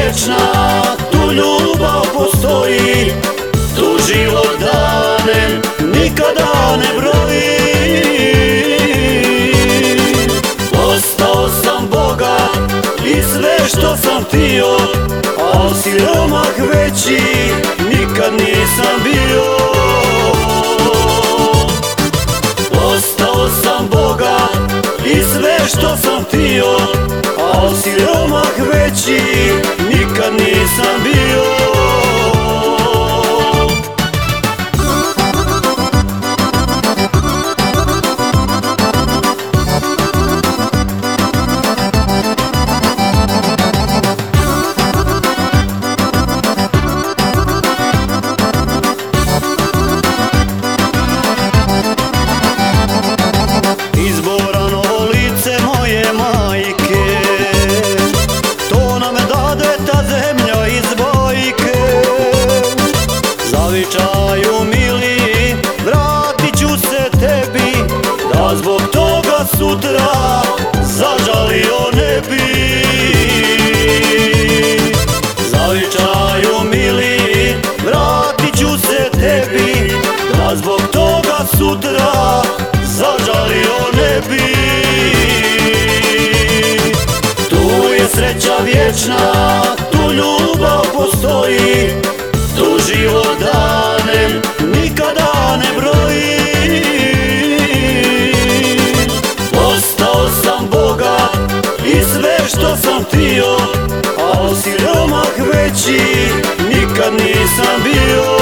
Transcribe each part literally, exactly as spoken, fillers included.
vječna, tu ljubav postoji, tu život danem nikada ne broji. Postao sam bogat i sve što sam htio, al siromah veći nikad nisam bio. Postao sam bogat i sve što sam htio, al siromah veći nikad nisam bio. Izborano lice moje majke, to nam dade ta zemlja iz bajke. Zavičaju mili, vratit ću se tebi, da zbog toga sutra zažalio ne bi. Zavičaju mili, vratit ću se tebi, da zbog toga sutra zažalio ne bi. Tu je sreća vječna, tu ljubav postoji, tu život danem nikada ne broji. Postao sam bogat i sve što sam htio, al siromah veći nikad nisam bio.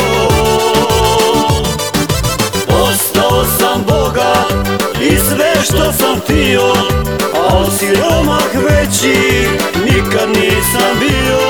Postao sam bogat i sve što sam htio, al siromah veći nikad nisam bio.